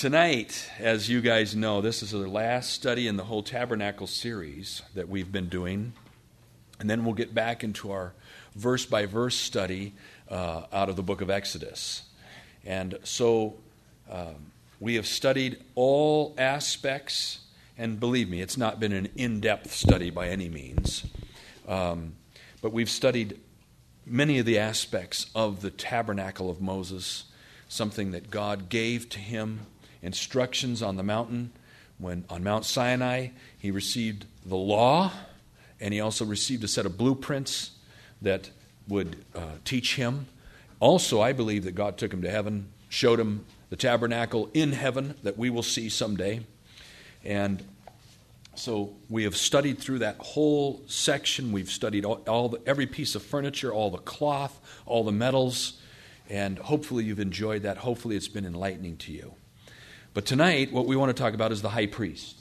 Tonight, as you guys know, this is the last study in the whole Tabernacle series that we've been doing. And then we'll get back into our verse-by-verse study out of the book of Exodus. And so we have studied all aspects, and believe me, it's not been an in-depth study by any means. But we've studied many of the aspects of the tabernacle of Moses, something that God gave to him, instructions on the mountain. When on Mount Sinai, he received the law, and he also received a set of blueprints that would teach him. Also, I believe that God took him to heaven, showed him the tabernacle in heaven that we will see someday. And so we have studied through that whole section. We've studied every piece of furniture, all the cloth, all the metals, and hopefully you've enjoyed that. Hopefully it's been enlightening to you. But tonight, what we want to talk about is the high priest.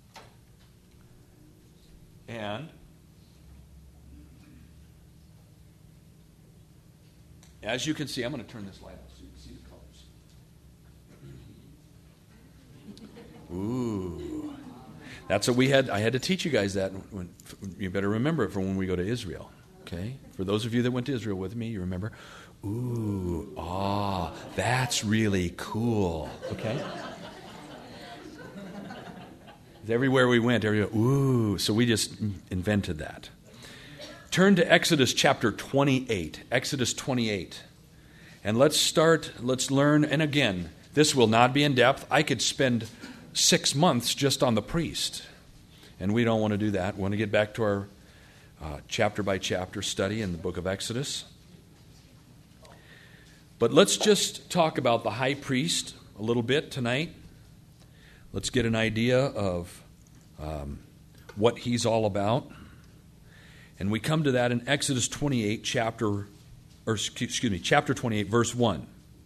And as you can see, I'm going to turn this light on so you can see the colors. Ooh. That's what we had. I had to teach you guys that. You better remember it for when we go to Israel. Okay? For those of you that went to Israel with me, you remember? Ooh, that's really cool. Okay? Everywhere we went, so we just invented that. Turn to Exodus chapter 28. Exodus 28. And let's learn, and again, this will not be in depth. I could spend 6 months just on the priest, and we don't want to do that. We want to get back to our chapter-by-chapter study in the book of Exodus. But let's just talk about the high priest a little bit tonight. Let's get an idea of what he's all about. And we come to that in Exodus 28, chapter 28, verse 1.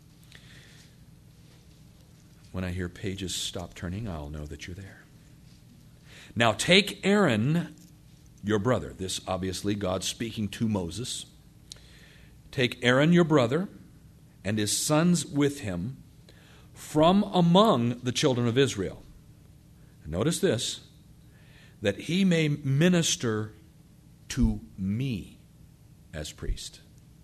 When I hear pages stop turning, I'll know that you're there. Now take Aaron, your brother. This obviously God speaking to Moses. Take Aaron, your brother, and his sons with him, from among the children of Israel. And notice this, that he may minister to me as priest.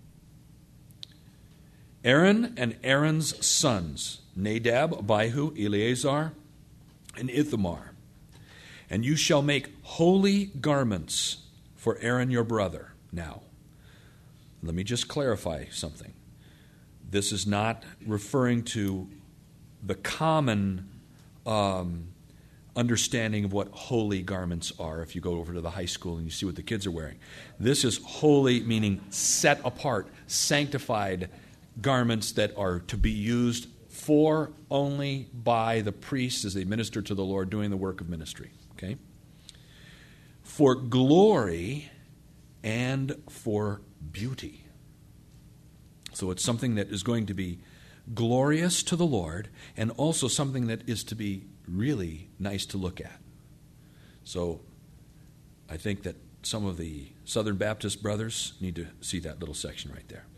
Aaron and Aaron's sons, Nadab, Abihu, Eleazar, and Ithamar. And you shall make holy garments for Aaron your brother. Now, let me just clarify something. This is not referring to the common understanding of what holy garments are if you go over to the high school and you see what the kids are wearing. This is holy, meaning set apart, sanctified garments that are to be used for only by the priests as they minister to the Lord doing the work of ministry. Okay? For glory and for beauty. So it's something that is going to be glorious to the Lord and also something that is to be really nice to look at. So I think that some of the Southern Baptist brothers need to see that little section right there.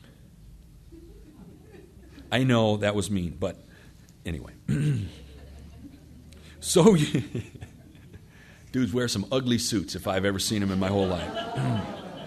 I know that was mean, but anyway. So dudes wear some ugly suits if I've ever seen them in my whole life.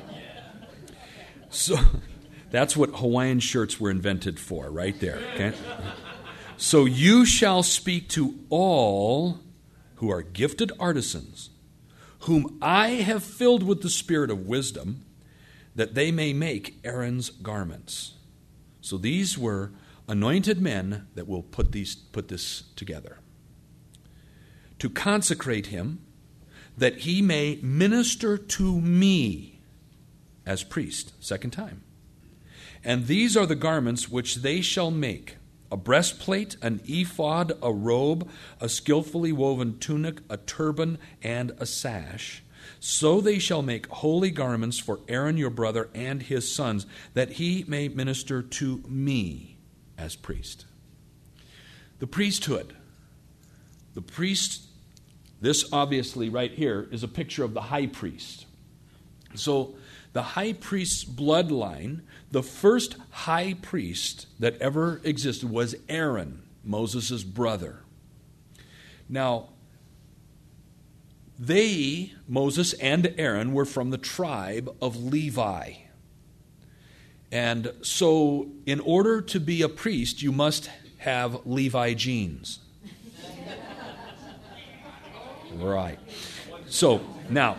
So that's what Hawaiian shirts were invented for, right there. Okay? So you shall speak to all who are gifted artisans, whom I have filled with the spirit of wisdom, that they may make Aaron's garments. So these were anointed men that will put this together. To consecrate him, that he may minister to me as priest. Second time. And these are the garments which they shall make: a breastplate, an ephod, a robe, a skillfully woven tunic, a turban, and a sash. So they shall make holy garments for Aaron your brother and his sons, that he may minister to me as priest. The priesthood. The priest, this obviously right here is a picture of the high priest. So the high priest's bloodline, the first high priest that ever existed was Aaron. Moses' brother. Now, they, Moses and Aaron, were from the tribe of Levi. And so, in order to be a priest, you must have Levi genes. Right. So, now,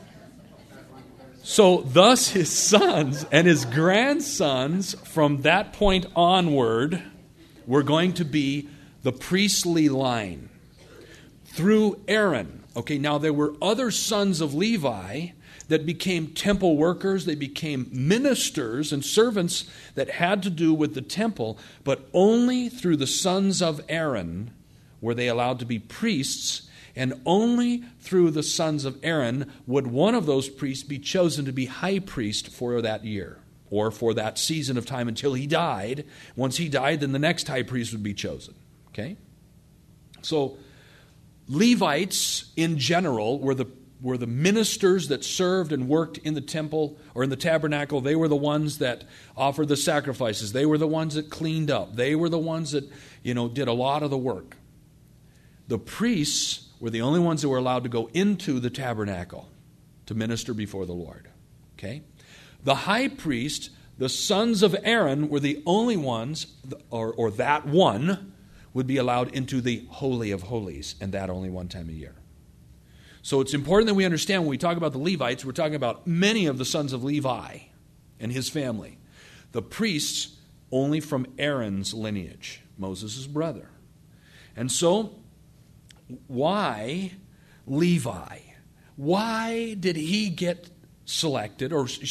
thus his sons and his grandsons from that point onward were going to be the priestly line through Aaron. Okay, now there were other sons of Levi that became temple workers. They became ministers and servants that had to do with the temple, but only through the sons of Aaron were they allowed to be priests. And only through the sons of Aaron would one of those priests be chosen to be high priest for that year or for that season of time until he died. Once he died, then the next high priest would be chosen. Okay? So Levites in general were the ministers that served and worked in the temple or in the tabernacle. They were the ones that offered the sacrifices. They were the ones that cleaned up. They were the ones that, did a lot of the work. The priests were the only ones that were allowed to go into the tabernacle to minister before the Lord. Okay? The high priest, the sons of Aaron, were the only ones, or that one, would be allowed into the Holy of Holies, and that only one time a year. So it's important that we understand when we talk about the Levites, we're talking about many of the sons of Levi and his family. The priests only from Aaron's lineage, Moses' brother. And so, why Levi? Why did he get selected?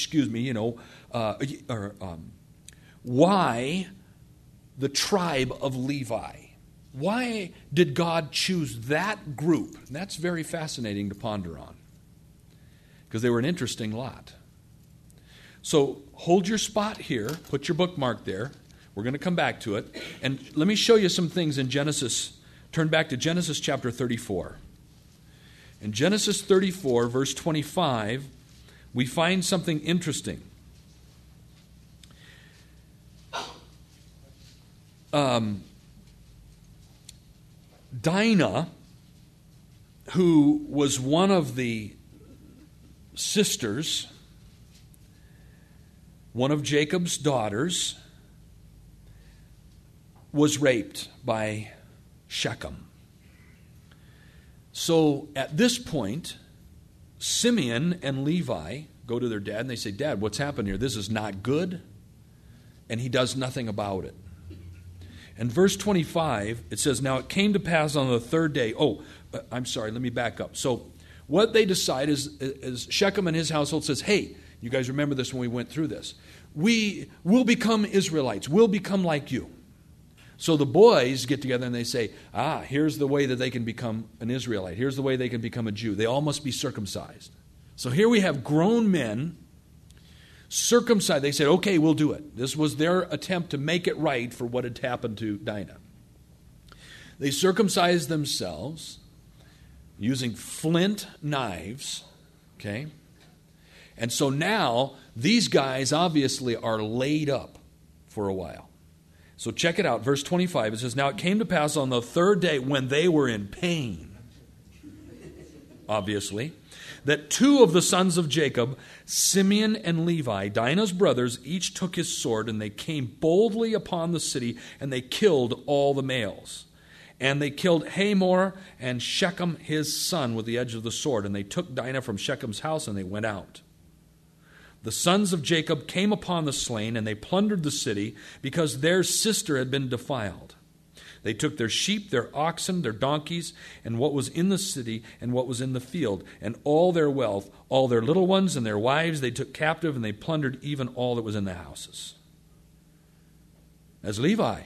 Why the tribe of Levi? Why did God choose that group? And that's very fascinating to ponder on, because they were an interesting lot. So hold your spot here. Put your bookmark there. We're going to come back to it. And let me show you some things in Genesis. Turn back to Genesis chapter 34. In Genesis 34, verse 25, we find something interesting. Dinah, who was one of the sisters, one of Jacob's daughters, was raped by Shechem. So at this point, Simeon and Levi go to their dad and they say, "Dad, what's happened here? This is not good." And he does nothing about it. In verse 25, it says, "Now it came to pass on the third day." Let me back up. So what they decide is Shechem and his household says, "Hey, you guys remember this when we went through this. We will become Israelites. We'll become like you." So the boys get together and they say, here's the way that they can become an Israelite. Here's the way they can become a Jew. They all must be circumcised. So here we have grown men circumcised. They said, okay, we'll do it. This was their attempt to make it right for what had happened to Dinah. They circumcised themselves using flint knives. Okay? And so now these guys obviously are laid up for a while. So check it out. Verse 25, it says, "Now it came to pass on the third day when they were in pain," obviously, "that two of the sons of Jacob, Simeon and Levi, Dinah's brothers, each took his sword, and they came boldly upon the city, and they killed all the males. And they killed Hamor and Shechem his son with the edge of the sword, and they took Dinah from Shechem's house, and they went out. The sons of Jacob came upon the slain, and they plundered the city, because their sister had been defiled. They took their sheep, their oxen, their donkeys, and what was in the city and what was in the field, and all their wealth, all their little ones and their wives they took captive, and they plundered even all that was in the houses." That's Levi.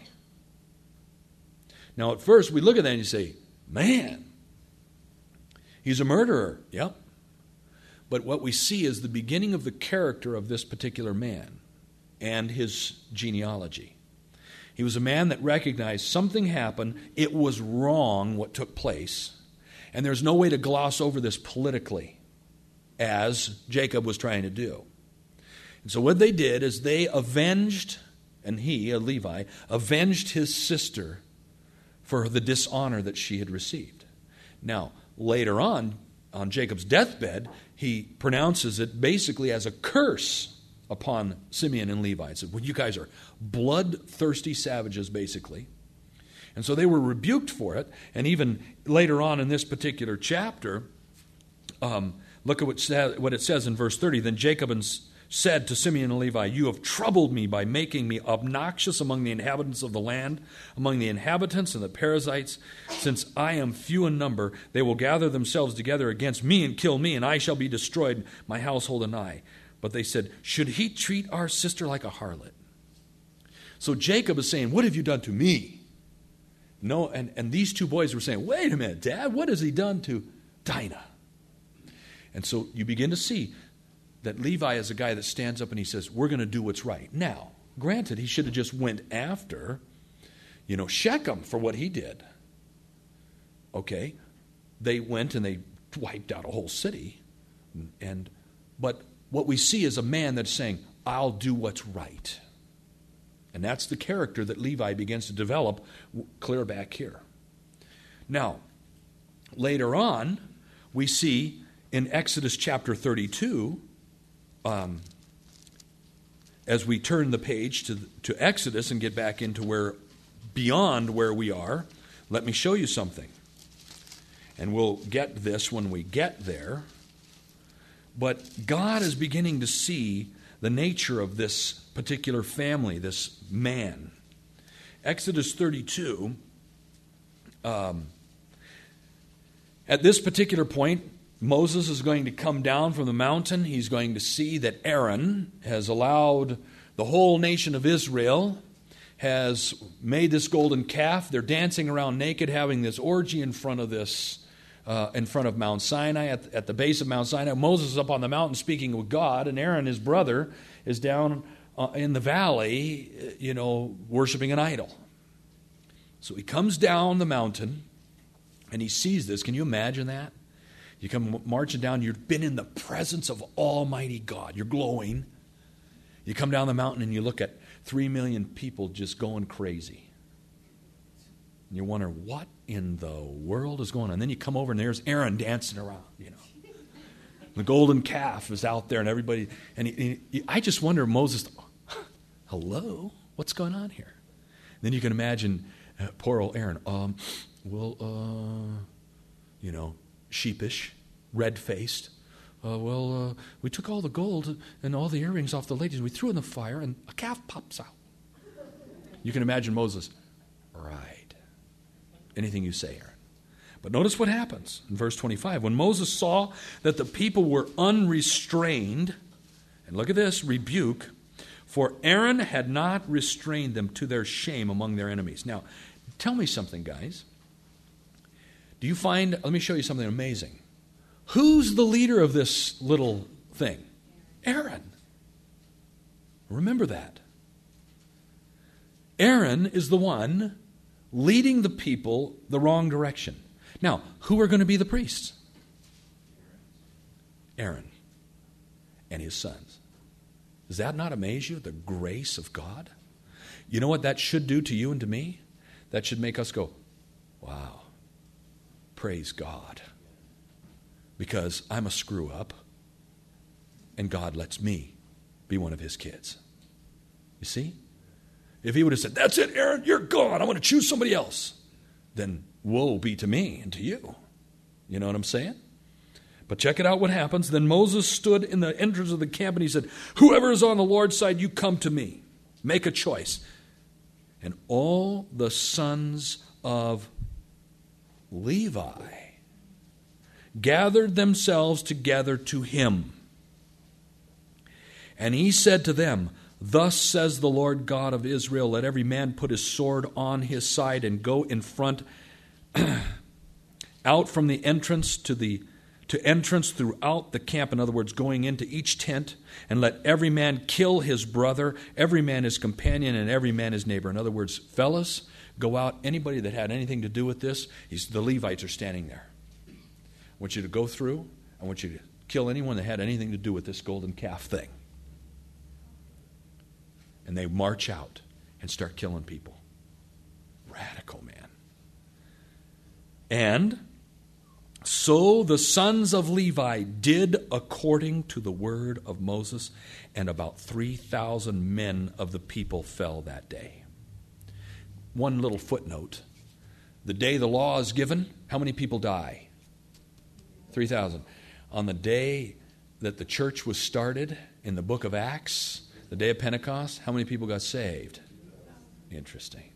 Now at first we look at that and you say, man, he's a murderer. Yep. But what we see is the beginning of the character of this particular man and his genealogy. He was a man that recognized something happened. It was wrong what took place. And there's no way to gloss over this politically, as Jacob was trying to do. And so what they did is they avenged, and he, a Levi, avenged his sister for the dishonor that she had received. Now, later on Jacob's deathbed, he pronounces it basically as a curse upon Simeon and Levi. He said, well, you guys are bloodthirsty savages, basically. And so they were rebuked for it. And even later on in this particular chapter, look at what it says in verse 30. Then Jacob said to Simeon and Levi, you have troubled me by making me obnoxious among the inhabitants of the land, among the inhabitants and the Perizzites. Since I am few in number, they will gather themselves together against me and kill me, and I shall be destroyed, my household and I. But they said, should he treat our sister like a harlot? So Jacob is saying, what have you done to me? No, and these two boys were saying, wait a minute, Dad, what has he done to Dinah? And so you begin to see that Levi is a guy that stands up and he says, we're going to do what's right. Now, granted, he should have just went after, Shechem for what he did. Okay, they went and they wiped out a whole city. But what we see is a man that's saying, I'll do what's right. And that's the character that Levi begins to develop clear back here. Now, later on, we see in Exodus chapter 32, as we turn the page to Exodus and get back into beyond where we are, let me show you something. And we'll get this when we get there. But God is beginning to see the nature of this particular family, this man. Exodus 32, at this particular point, Moses is going to come down from the mountain. He's going to see that Aaron has allowed the whole nation of Israel, has made this golden calf. They're dancing around naked, having this orgy in front of Mount Sinai, at the base of Mount Sinai. Moses is up on the mountain speaking with God, and Aaron, his brother, is down in the valley, worshiping an idol. So he comes down the mountain, and he sees this. Can you imagine that? You come marching down, you've been in the presence of Almighty God. You're glowing. You come down the mountain and you look at 3 million people just going crazy. And you wonder, what in the world is going on? And then you come over and there's Aaron dancing around, The golden calf is out there and everybody. And I just wonder, Moses, hello? What's going on here? And then you can imagine poor old Aaron. Sheepish, red-faced. We took all the gold and all the earrings off the ladies. We threw in the fire, and a calf pops out. You can imagine Moses. Right. Anything you say, Aaron. But notice what happens in verse 25. When Moses saw that the people were unrestrained, and look at this, rebuke, for Aaron had not restrained them to their shame among their enemies. Now, tell me something, guys. Do you find, let me show you something amazing. Who's the leader of this little thing? Aaron. Remember that. Aaron is the one leading the people the wrong direction. Now, who are going to be the priests? Aaron and his sons. Does that not amaze you, the grace of God? You know what that should do to you and to me? That should make us go, wow. Praise God. Because I'm a screw up, and God lets me be one of his kids. You see? If he would have said, that's it, Aaron, you're gone, I'm going to choose somebody else, then woe be to me and to you. You know what I'm saying? But check it out what happens. Then Moses stood in the entrance of the camp and he said, whoever is on the Lord's side, you come to me. Make a choice. And all the sons of Levi gathered themselves together to him. And he said to them, thus says the Lord God of Israel, let every man put his sword on his side and go in front out from the entrance to entrance throughout the camp, in other words, going into each tent, and let every man kill his brother, every man his companion, and every man his neighbor. In other words, fellas, go out. Anybody that had anything to do with this, the Levites are standing there. I want you to go through. I want you to kill anyone that had anything to do with this golden calf thing. And they march out and start killing people. Radical, man. And so the sons of Levi did according to the word of Moses, and about 3,000 men of the people fell that day. One little footnote. The day the law is given, how many people die? 3,000. On the day that the church was started in the book of Acts, the day of Pentecost, how many people got saved? Interesting.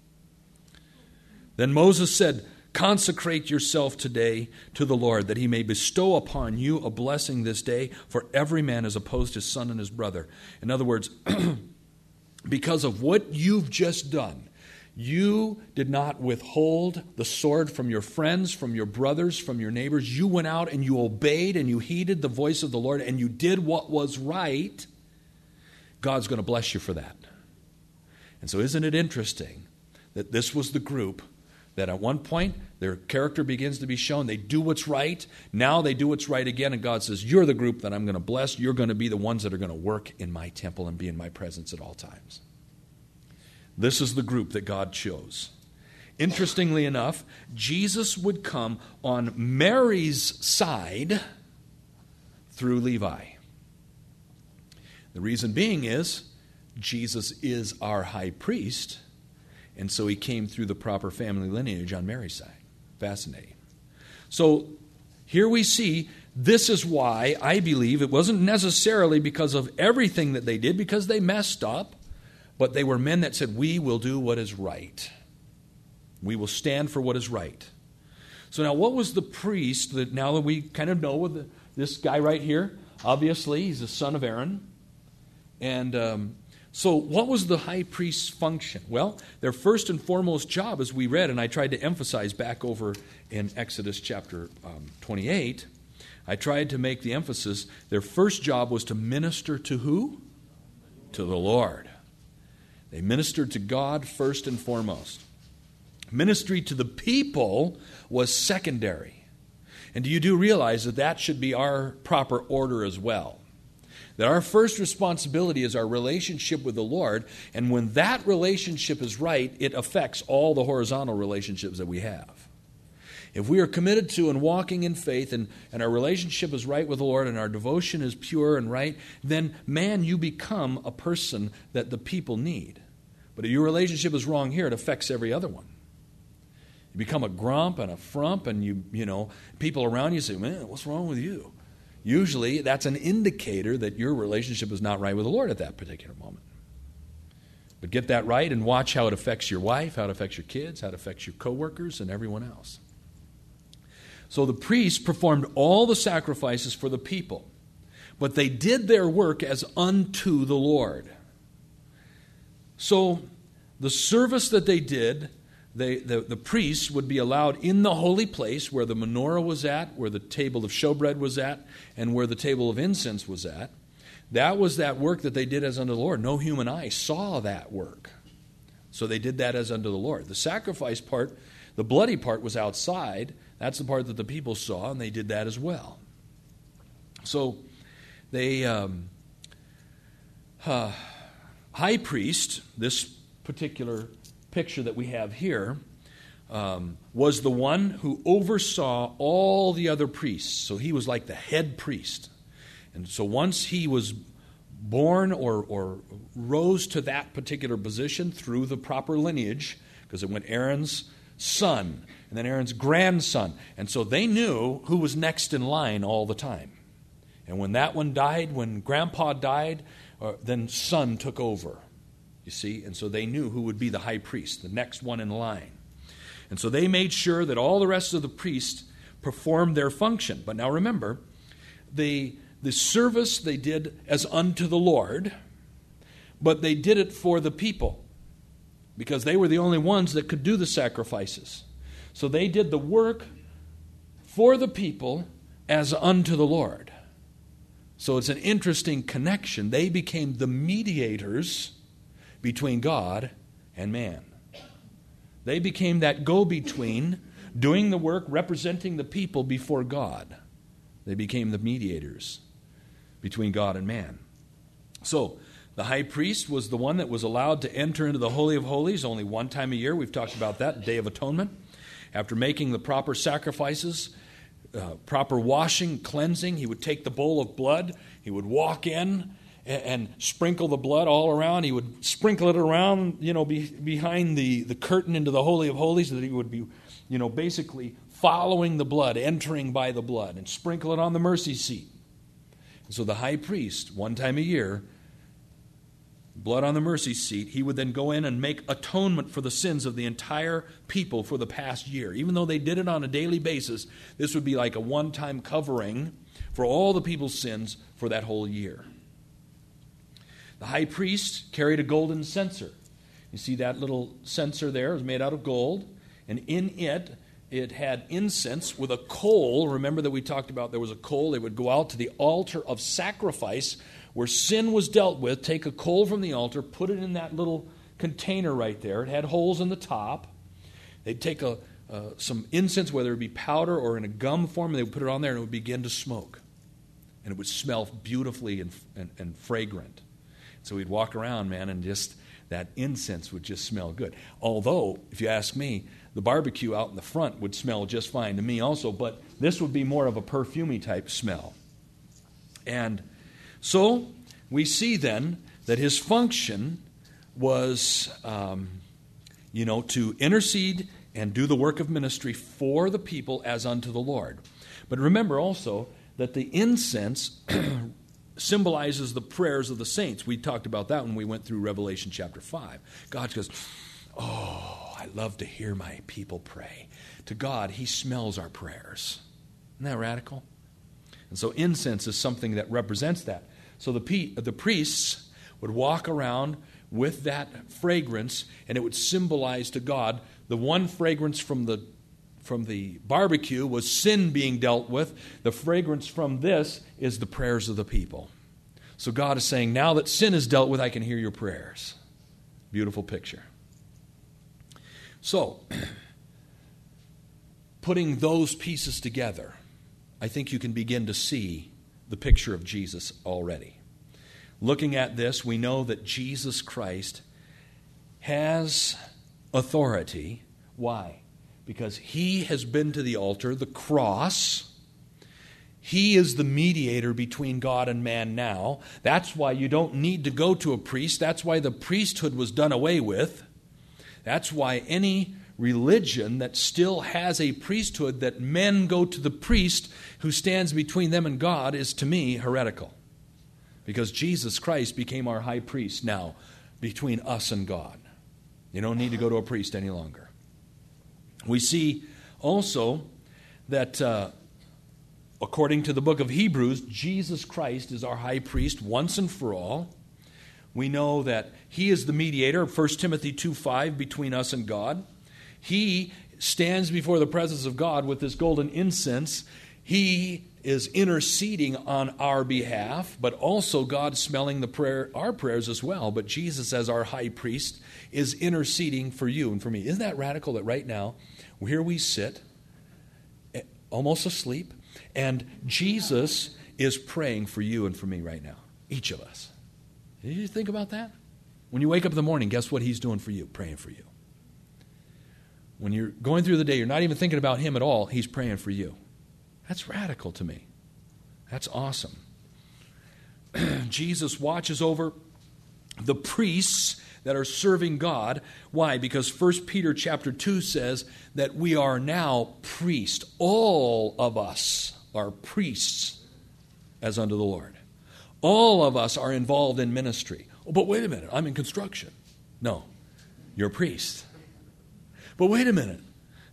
Then Moses said, consecrate yourself today to the Lord, that he may bestow upon you a blessing this day, for every man is opposed his son and his brother. In other words, because of what you've just done, you did not withhold the sword from your friends, from your brothers, from your neighbors. You went out and you obeyed and you heeded the voice of the Lord and you did what was right. God's going to bless you for that. And so isn't it interesting that this was the group that at one point their character begins to be shown. They do what's right. Now they do what's right again. And God says, you're the group that I'm going to bless. You're going to be the ones that are going to work in my temple and be in my presence at all times. This is the group that God chose. Interestingly enough, Jesus would come on Mary's side through Levi. The reason being is Jesus is our high priest, and so he came through the proper family lineage on Mary's side. Fascinating. So here we see this is why I believe it wasn't necessarily because of everything that they did, because they messed up, but they were men that said, we will do what is right. We will stand for what is right. So now what was the priest that now that we kind of know with this guy right here? Obviously, he's the son of Aaron. And so what was the high priest's function? Well, their first and foremost job, as we read, and I tried to emphasize back over in Exodus chapter 28, I tried to make the emphasis, their first job was to minister to who? To the Lord. They ministered to God first and foremost. Ministry to the people was secondary. And you do realize that that should be our proper order as well. That our first responsibility is our relationship with the Lord, and when that relationship is right, it affects all the horizontal relationships that we have. If we are committed to and walking in faith, and our relationship is right with the Lord, and our devotion is pure and right, then, man, you become a person that the people need. But if your relationship is wrong here, it affects every other one. You become a grump and a frump, and you know, people around you say, man, what's wrong with you? Usually, that's an indicator that your relationship is not right with the Lord at that particular moment. But get that right and watch how it affects your wife, how it affects your kids, how it affects your coworkers, and everyone else. So the priests performed all the sacrifices for the people, but they did their work as unto the Lord. So the service that they did, the priests would be allowed in the holy place where the menorah was at, where the table of showbread was at, and where the table of incense was at. That was that work that they did as unto the Lord. No human eye saw that work. So they did that as unto the Lord. The sacrifice part, the bloody part, was outside. That's the part that the people saw, and they did that as well. So they, high priest, this particular picture that we have here, was the one who oversaw all the other priests. So he was like the head priest. And so once he was born or rose to that particular position through the proper lineage, because it went Aaron's son and then Aaron's grandson. And so they knew who was next in line all the time. And when that one died, when grandpa died, then son took over. You see, and so they knew who would be the high priest, the next one in line. And so they made sure that all the rest of the priests performed their function. But now remember, the service they did as unto the Lord, but they did it for the people because they were the only ones that could do the sacrifices. So they did the work for the people as unto the Lord. So it's an interesting connection. They became the mediators between God and man. They became that go-between, doing the work, representing the people before God. They became the mediators between God and man. So, the high priest was the one that was allowed to enter into the Holy of Holies only one time a year. We've talked about that, Day of Atonement. After making the proper sacrifices, proper washing, cleansing, he would take the bowl of blood, he would walk in and sprinkle the blood all around. He would sprinkle it around, behind the curtain into the Holy of Holies, so that he would be, basically following the blood, entering by the blood, and sprinkle it on the mercy seat. And so the high priest, one time a year, blood on the mercy seat, he would then go in and make atonement for the sins of the entire people for the past year. Even though they did it on a daily basis, this would be like a one-time covering for all the people's sins for that whole year. The high priest carried a golden censer. You see that little censer there? It was made out of gold, and in it had incense with a coal. Remember that we talked about there was a coal. They would go out to the altar of sacrifice where sin was dealt with, take a coal from the altar, put it in that little container right there. It had holes in the top. They'd take some incense, whether it be powder or in a gum form, and they would put it on there, and it would begin to smoke. And it would smell beautifully and fragrant. So we'd walk around, man, and just that incense would just smell good. Although, if you ask me, the barbecue out in the front would smell just fine to me also, but this would be more of a perfumey type smell. And so we see then that his function was, to intercede and do the work of ministry for the people as unto the Lord. But remember also that the incense symbolizes the prayers of the saints. We talked about that when we went through Revelation chapter 5. God goes, oh, I love to hear my people pray. To God, he smells our prayers. Isn't that radical? And so incense is something that represents that. So the priests would walk around with that fragrance, and it would symbolize to God the one fragrance from the barbecue was sin being dealt with. The fragrance from this is the prayers of the people. So God is saying, now that sin is dealt with, I can hear your prayers. Beautiful picture. So, putting those pieces together, I think you can begin to see the picture of Jesus already. Looking at this, we know that Jesus Christ has authority. Why? Because he has been to the altar, the cross. He is the mediator between God and man now. That's why you don't need to go to a priest. That's why the priesthood was done away with. That's why any religion that still has a priesthood that men go to the priest who stands between them and God is, to me, heretical. Because Jesus Christ became our high priest now between us and God. You don't need to go to a priest any longer. We see also that according to the book of Hebrews, Jesus Christ is our high priest once and for all. We know that he is the mediator, 1 Timothy 2:5, between us and God. He stands before the presence of God with this golden incense. He is interceding on our behalf, but also God smelling our prayers as well. But Jesus, as our high priest, is interceding for you and for me. Isn't that radical that right now, here we sit, almost asleep, and Jesus is praying for you and for me right now, each of us. Did you think about that? When you wake up in the morning, guess what he's doing for you? Praying for you. When you're going through the day, you're not even thinking about him at all, he's praying for you. That's radical to me. That's awesome. Jesus watches over the priests that are serving God. Why? Because 1 Peter chapter 2 says that we are now priests. All of us are priests as unto the Lord. All of us are involved in ministry. Oh, but wait a minute, I'm in construction. No, you're a priest. But wait a minute,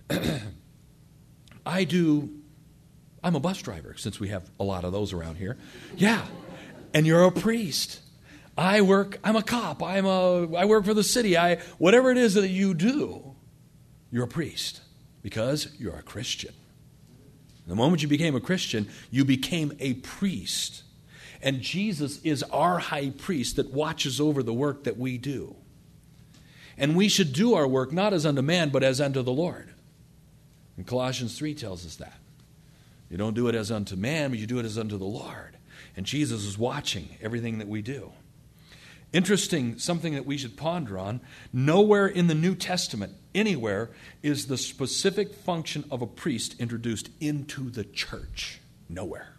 I'm a bus driver, since we have a lot of those around here. Yeah, and you're a priest. I'm a cop. I work for the city. Whatever it is that you do, you're a priest because you're a Christian. The moment you became a Christian, you became a priest. And Jesus is our high priest that watches over the work that we do. And we should do our work not as unto man, but as unto the Lord. And Colossians 3 tells us that. You don't do it as unto man, but you do it as unto the Lord. And Jesus is watching everything that we do. Interesting, something that we should ponder on. Nowhere in the New Testament, anywhere, is the specific function of a priest introduced into the church. Nowhere.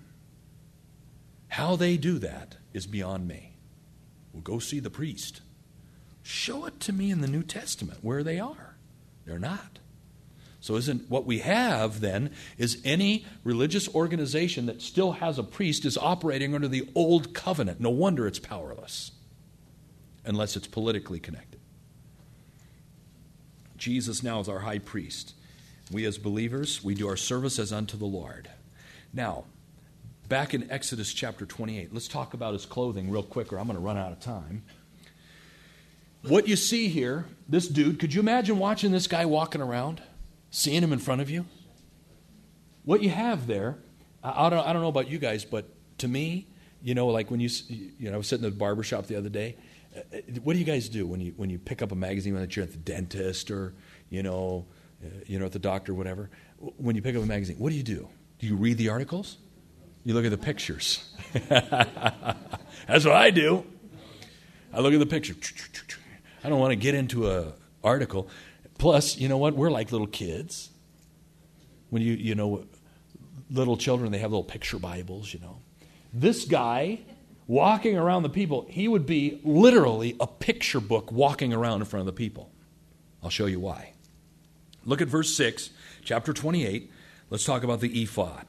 How they do that is beyond me. Well, go see the priest. Show it to me in the New Testament where they are. They're not. So isn't what we have then is any religious organization that still has a priest is operating under the old covenant. No wonder it's powerless, unless it's politically connected. Jesus now is our high priest. We as believers, we do our service as unto the Lord. Now, back in Exodus chapter 28, let's talk about his clothing real quick or I'm going to run out of time. What you see here, this dude, could you imagine watching this guy walking around? Seeing him in front of you? What you have there, I don't know about you guys, but to me, like when I was sitting at the barber shop the other day, what do you guys do when you pick up a magazine when you're at the dentist or, at the doctor or whatever? When you pick up a magazine, what do? Do you read the articles? You look at the pictures. That's what I do. I look at the picture. I don't want to get into an article. Plus, you know what? We're like little kids. When little children, they have little picture Bibles, This guy walking around the people, he would be literally a picture book walking around in front of the people. I'll show you why. Look at verse 6, chapter 28. Let's talk about the ephod.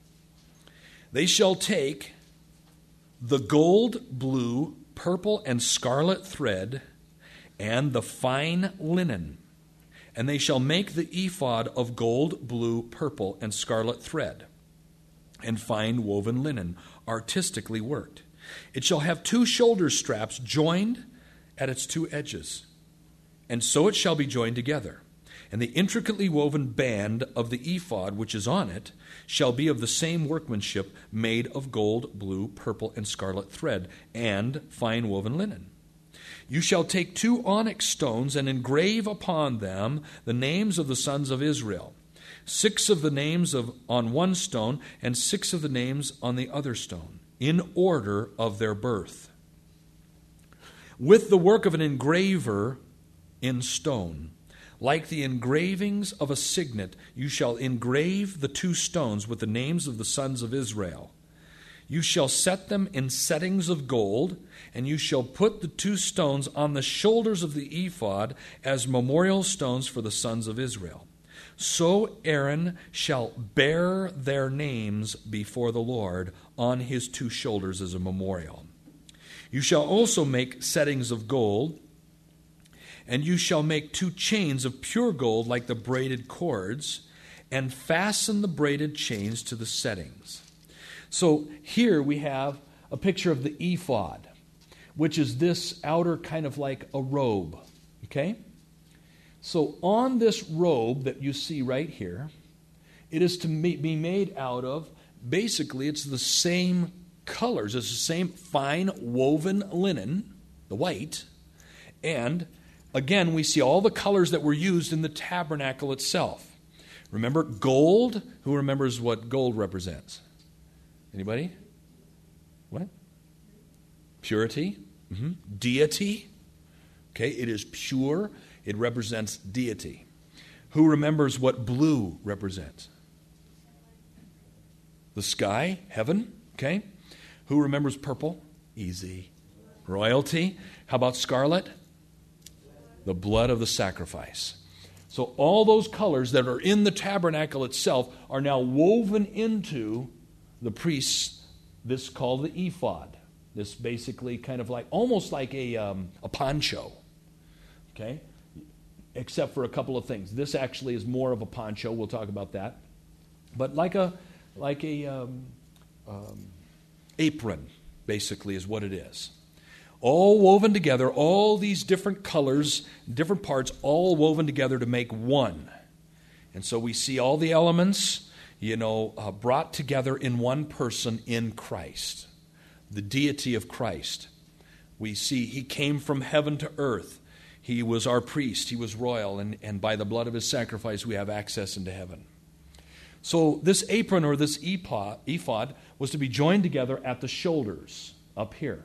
They shall take the gold, blue, purple, and scarlet thread and the fine linen, and they shall make the ephod of gold, blue, purple, and scarlet thread, and fine woven linen, artistically worked. It shall have 2 shoulder straps joined at its 2 edges, and so it shall be joined together. And the intricately woven band of the ephod which is on it shall be of the same workmanship, made of gold, blue, purple, and scarlet thread, and fine woven linen. You shall take 2 onyx stones and engrave upon them the names of the sons of Israel, 6 of the names on one stone, and 6 of the names on the other stone, in order of their birth. With the work of an engraver in stone, like the engravings of a signet, you shall engrave the 2 stones with the names of the sons of Israel. You shall set them in settings of gold, and you shall put the 2 stones on the shoulders of the ephod as memorial stones for the sons of Israel. So Aaron shall bear their names before the Lord on his 2 shoulders as a memorial. You shall also make settings of gold, and you shall make 2 chains of pure gold like the braided cords, and fasten the braided chains to the settings. So here we have a picture of the ephod, which is this outer kind of like a robe, okay? So on this robe that you see right here, it is to be made out of, basically it's the same colors, it's the same fine woven linen, the white, and again we see all the colors that were used in the tabernacle itself. Remember gold? Who remembers what gold represents? Anybody? What? Purity. Deity. Okay, it is pure. It represents deity. Who remembers what blue represents? The sky, heaven. Okay. Who remembers purple? Easy. Royalty. How about scarlet? The blood of the sacrifice. So all those colors that are in the tabernacle itself are now woven into the priests, this called the ephod. This basically kind of like, almost like a poncho. Okay? Except for a couple of things. This actually is more of a poncho. We'll talk about that. But like a apron, basically, is what it is. All woven together, all these different colors, different parts, all woven together to make one. And so we see all the elements, brought together in one person in Christ. The deity of Christ. We see he came from heaven to earth. He was our priest. He was royal. And by the blood of his sacrifice, we have access into heaven. So this apron or this ephod was to be joined together at the shoulders up here.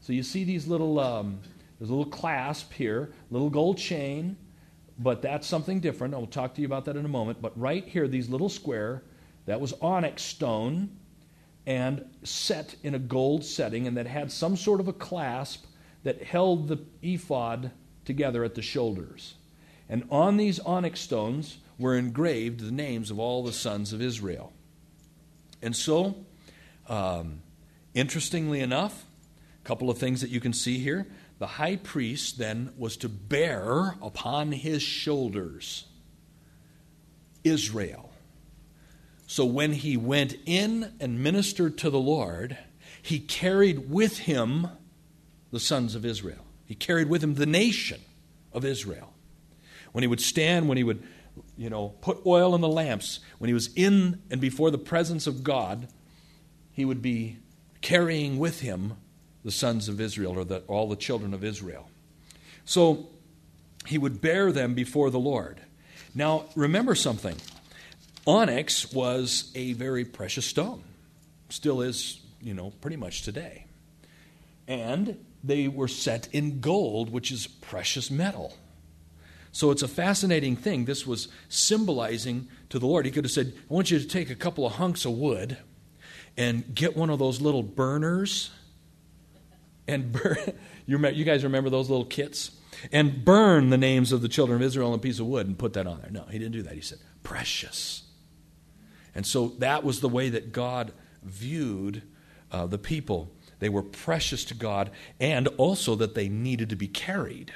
So you see these little, there's a little clasp here, little gold chain, but that's something different. I'll talk to you about that in a moment. But right here, these little square, that was onyx stone and set in a gold setting, and that had some sort of a clasp that held the ephod together at the shoulders. And on these onyx stones were engraved the names of all the sons of Israel. And so, interestingly enough, a couple of things that you can see here. The high priest then was to bear upon his shoulders Israel. So when he went in and ministered to the Lord, he carried with him the sons of Israel. He carried with him the nation of Israel. When he would stand, when he would, put oil in the lamps, when he was in and before the presence of God, he would be carrying with him the sons of Israel, or all the children of Israel. So he would bear them before the Lord. Now, remember something. Onyx was a very precious stone. Still is, pretty much today. And they were set in gold, which is precious metal. So it's a fascinating thing. This was symbolizing to the Lord. He could have said, I want you to take a couple of hunks of wood and get one of those little burners and burn. You guys remember those little kits? And burn the names of the children of Israel on a piece of wood and put that on there. No, he didn't do that. He said, precious. And so that was the way that God viewed the people. They were precious to God, and also that they needed to be carried.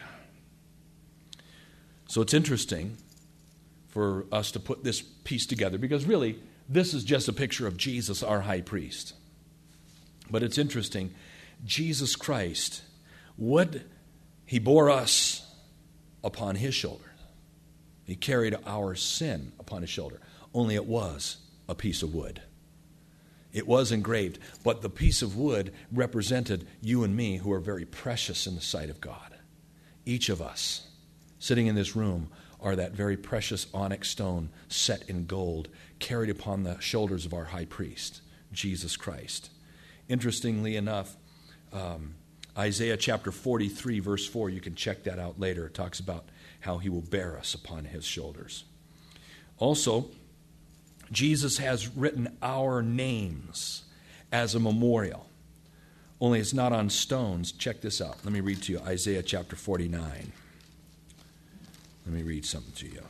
So it's interesting for us to put this piece together, because really, this is just a picture of Jesus, our high priest. But it's interesting. Jesus Christ, he bore us upon his shoulder. He carried our sin upon his shoulder. Only it was a piece of wood. It was engraved, but the piece of wood represented you and me, who are very precious in the sight of God. Each of us sitting in this room are that very precious onyx stone set in gold, carried upon the shoulders of our high priest, Jesus Christ. Interestingly enough, Isaiah chapter 43, verse 4, you can check that out later. It talks about how he will bear us upon his shoulders. Also, Jesus has written our names as a memorial. Only it's not on stones. Check this out. Let me read to you Isaiah chapter 49. Let me read something to you.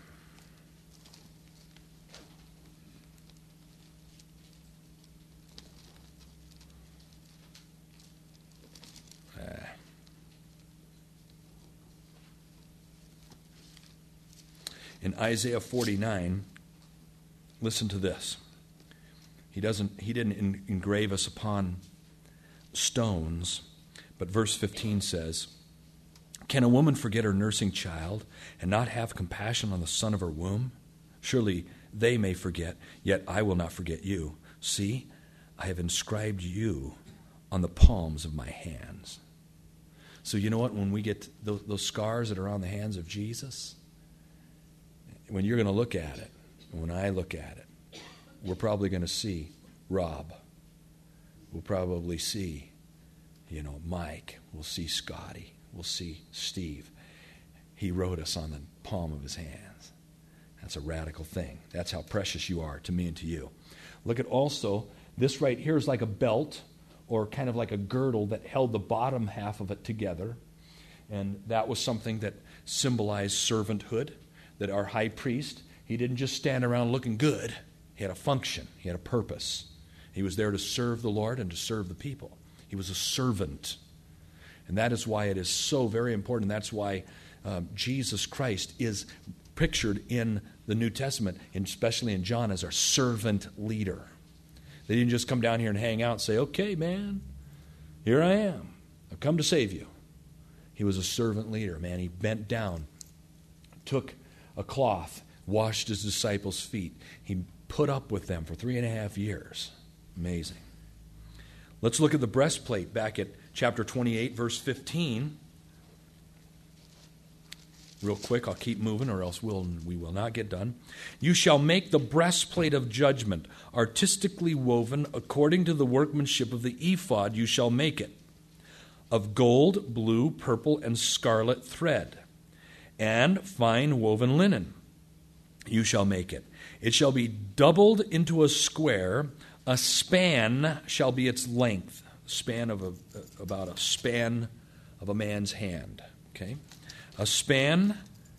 In Isaiah 49, listen to this. He didn't engrave us upon stones, but verse 15 says, "Can a woman forget her nursing child and not have compassion on the son of her womb? Surely they may forget, yet I will not forget you. See, I have inscribed you on the palms of my hands." So you know what? When we get those scars that are on the hands of Jesus, when you're going to look at it, when I look at it, we're probably going to see Rob. We'll probably see, Mike. We'll see Scotty. We'll see Steve. He wrote us on the palm of his hands. That's a radical thing. That's how precious you are to me and to you. Look at also, this right here is like a belt, or kind of like a girdle that held the bottom half of it together. And that was something that symbolized servanthood, that our high priest, he didn't just stand around looking good. He had a function. He had a purpose. He was there to serve the Lord and to serve the people. He was a servant. And that is why it is so very important. That's why Jesus Christ is pictured in the New Testament, and especially in John, as our servant leader. They didn't just come down here and hang out and say, "Okay, man, here I am. I've come to save you." He was a servant leader, man. He bent down, took a cloth, washed his disciples' feet. He put up with them for 3.5 years. Amazing. Let's look at the breastplate back at chapter 28, verse 15. Real quick, I'll keep moving or else we will not get done. "You shall make the breastplate of judgment, artistically woven according to the workmanship of the ephod, you shall make it. of gold, blue, purple, and scarlet thread, and fine woven linen. You shall make it. It shall be doubled into a square. A span shall be its length. Span of about a span of a man's hand. Okay? A span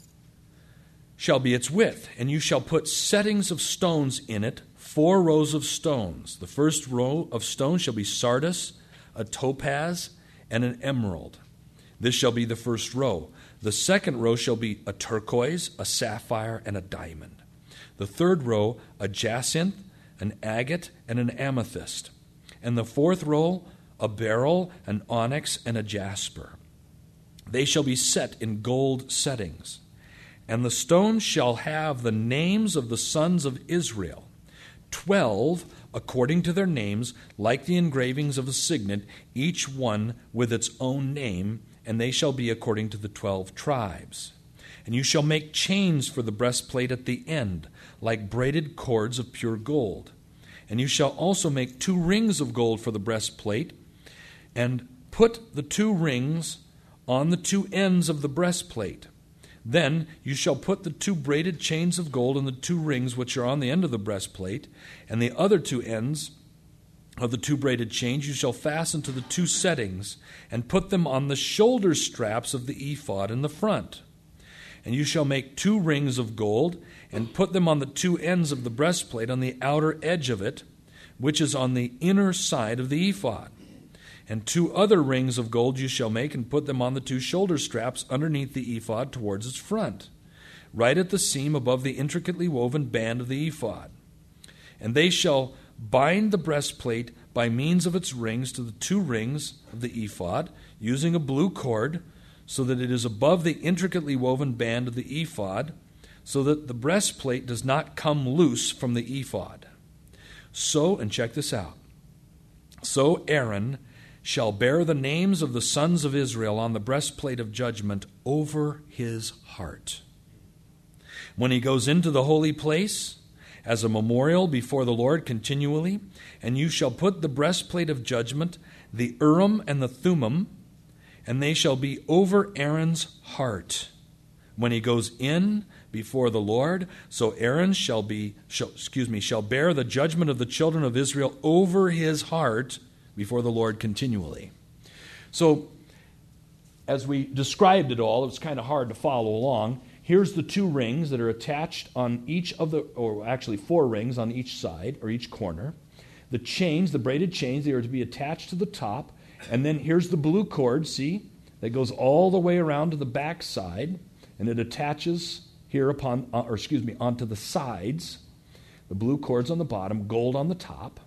shall be its width, and you shall put settings of stones in it, 4 rows of stones. The first row of stones shall be sardius, a topaz, and an emerald. This shall be the first row. The second row shall be a turquoise, a sapphire, and a diamond. The third row, a jacinth, an agate, and an amethyst. And the fourth row, a beryl, an onyx, and a jasper. They shall be set in gold settings. And the stones shall have the names of the sons of Israel, 12 according to their names, like the engravings of a signet, each one with its own name, and they shall be according to the 12 tribes. And you shall make chains for the breastplate at the end, like braided cords of pure gold. And you shall also make 2 rings of gold for the breastplate, and put the 2 rings on the 2 ends of the breastplate. Then you shall put the 2 braided chains of gold in the 2 rings which are on the end of the breastplate, and the other 2 ends of the 2 braided chains you shall fasten to the 2 settings, and put them on the shoulder straps of the ephod in the front. And you shall make 2 rings of gold, and put them on the 2 ends of the breastplate on the outer edge of it, which is on the inner side of the ephod. And 2 other rings of gold you shall make, and put them on the 2 shoulder straps underneath the ephod towards its front, right at the seam above the intricately woven band of the ephod. And they shall bind the breastplate by means of its rings to the 2 rings of the ephod, using a blue cord, so that it is above the intricately woven band of the ephod, so that the breastplate does not come loose from the ephod. So, and check this out, so Aaron shall bear the names of the sons of Israel on the breastplate of judgment over his heart. When he goes into the holy place, as a memorial before the Lord continually, and you shall put the breastplate of judgment, the Urim and the Thummim, and they shall be over Aaron's heart when he goes in before the Lord. So Aaron shall bear the judgment of the children of Israel over his heart before the Lord continually. So, as we described it all, it's kind of hard to follow along. Here's the 2 rings that are attached on each of the, or actually 4 rings on each side, or each corner. The chains, the braided chains, they are to be attached to the top. And then here's the blue cord, see, that goes all the way around to the back side, and it attaches here onto the sides. The blue cord's on the bottom, gold on the top.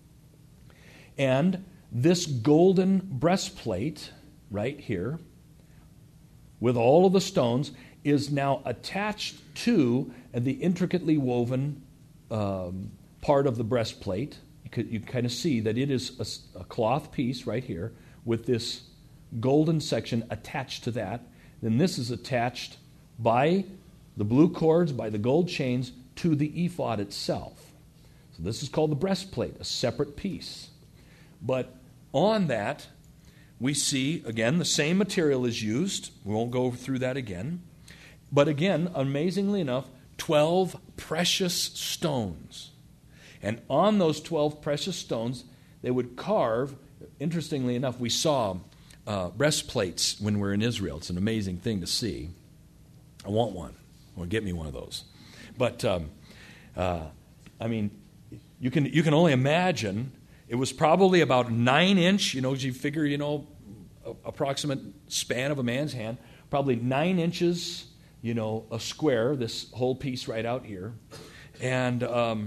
And this golden breastplate right here, with all of the stones, is now attached to the intricately woven part of the breastplate. You kind of see that it is a cloth piece right here with this golden section attached to that. Then this is attached by the blue cords, by the gold chains, to the ephod itself. So this is called the breastplate, a separate piece. But on that, we see, again, the same material is used. We won't go through that again. But again, amazingly enough, 12 precious stones. And on those 12 precious stones, they would carve, interestingly enough, we saw breastplates when we're in Israel. It's an amazing thing to see. I want one. Well, get me one of those. But, I mean, you can only imagine. It was probably about 9-inch, as you figure, approximate span of a man's hand, probably 9 inches, a square, this whole piece right out here. And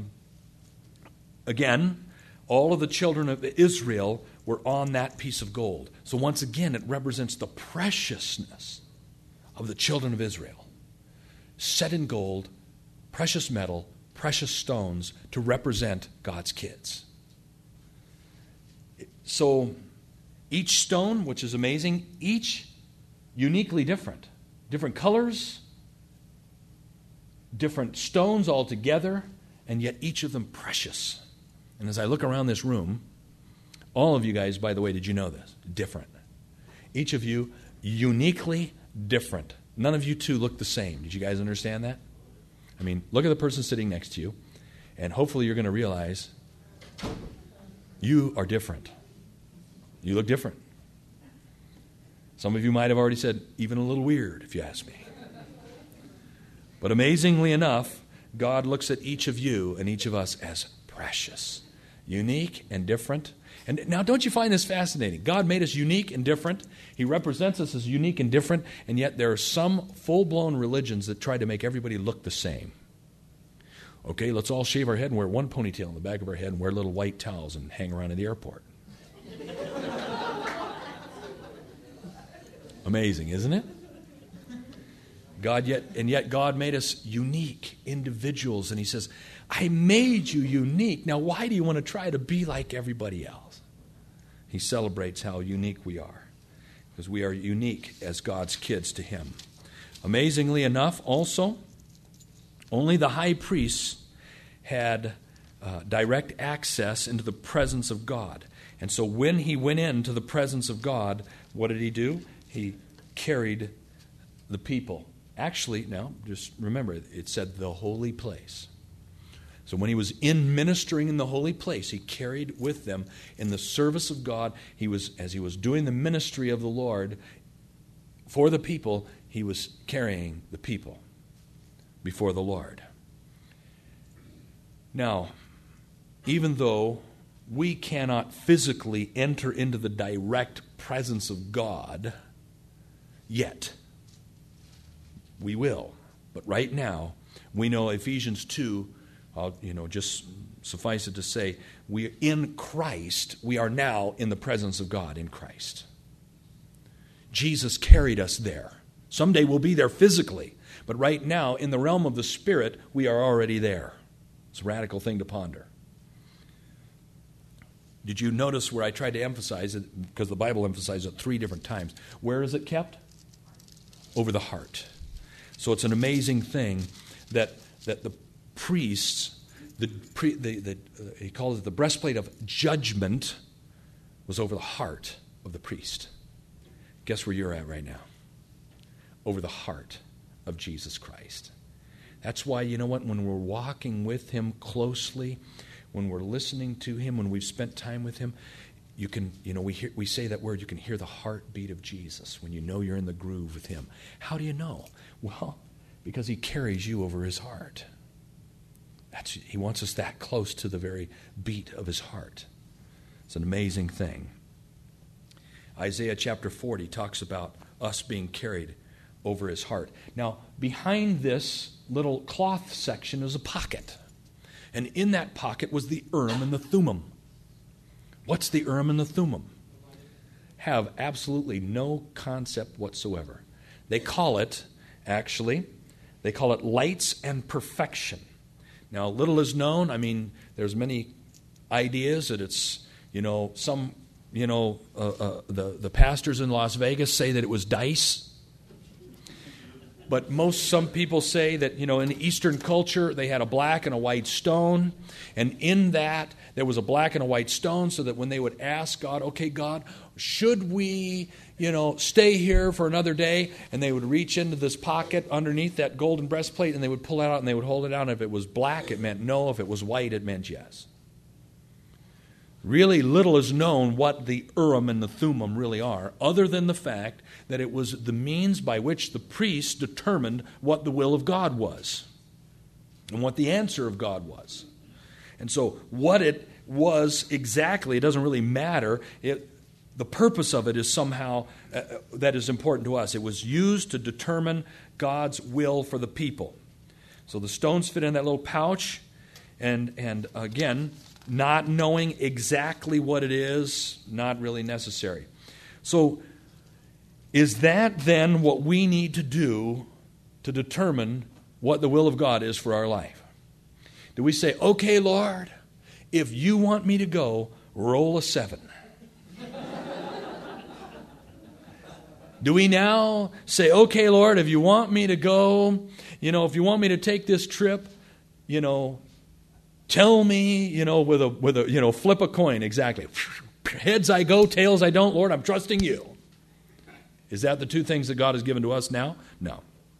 again, all of the children of Israel were on that piece of gold. So once again, it represents the preciousness of the children of Israel. Set in gold, precious metal, precious stones to represent God's kids. So each stone, which is amazing, each uniquely different. Different colors, different stones altogether, and yet each of them precious. And as I look around this room, all of you guys, by the way, did you know this? Different. Each of you uniquely different. None of you two look the same. Did you guys understand that? I mean, look at the person sitting next to you, and hopefully you're going to realize you are different. You look different. Some of you might have already said, even a little weird, if you ask me. But amazingly enough, God looks at each of you and each of us as precious, unique and different. And now, don't you find this fascinating? God made us unique and different. He represents us as unique and different, and yet there are some full-blown religions that try to make everybody look the same. Okay, let's all shave our head and wear one ponytail on the back of our head and wear little white towels and hang around in the airport. Amazing, isn't it? Yet God made us unique individuals, and He says, I made you unique. Now, why do you want to try to be like everybody else? He celebrates how unique we are, because we are unique as God's kids to Him. Amazingly enough, also, only the high priests had direct access into the presence of God. And so when he went into the presence of God, what did he do? He carried the people. Actually, now, just remember, it said the holy place. So when he was ministering in the holy place, he carried with them in the service of God. As he was doing the ministry of the Lord for the people, he was carrying the people before the Lord. Now, even though we cannot physically enter into the direct presence of God yet, we will. But right now, we know Ephesians 2, just suffice it to say, we in Christ, we are now in the presence of God in Christ. Jesus carried us there. Someday we'll be there physically, but right now, in the realm of the Spirit, we are already there. It's a radical thing to ponder. Did you notice where I tried to emphasize it, because the Bible emphasizes it 3 different times? Where is it kept? Over the heart. So it's an amazing thing that the priests, he calls it the breastplate of judgment, was over the heart of the priest. Guess where you're at right now? Over the heart of Jesus Christ. That's why, you know what, when we're walking with Him closely, when we're listening to Him, when we've spent time with Him, you can, we say that word, you can hear the heartbeat of Jesus when you know you're in the groove with Him. How do you know? Well, because He carries you over His heart. He wants us that close to the very beat of His heart. It's an amazing thing. Isaiah chapter 40 talks about us being carried over His heart. Now, behind this little cloth section is a pocket. And in that pocket was the Urim and the Thummim. What's the Urim and the Thummim? Have absolutely no concept whatsoever. They call it lights and perfection. Now, little is known. I mean, there's many ideas that it's, the pastors in Las Vegas say that it was dice. But some people say that, in the Eastern culture, they had a black and a white stone. And in that, there was a black and a white stone so that when they would ask God, okay, God, should we, stay here for another day? And they would reach into this pocket underneath that golden breastplate and they would pull it out and they would hold it out. And if it was black, it meant no. If it was white, it meant yes. Really little is known what the Urim and the Thummim really are, other than the fact that it was the means by which the priests determined what the will of God was and what the answer of God was. And so what it was exactly, it doesn't really matter. The purpose of it is somehow that is important to us. It was used to determine God's will for the people. So the stones fit in that little pouch, and again, not knowing exactly what it is, not really necessary. So, is that then what we need to do to determine what the will of God is for our life? Do we say, okay, Lord, if you want me to go, roll a 7? Do we now say, okay, Lord, if you want me to go, if you want me to take this trip, tell me, with a flip a coin, exactly. Heads I go, tails I don't, Lord, I'm trusting you. Is that the two things that God has given to us now? No.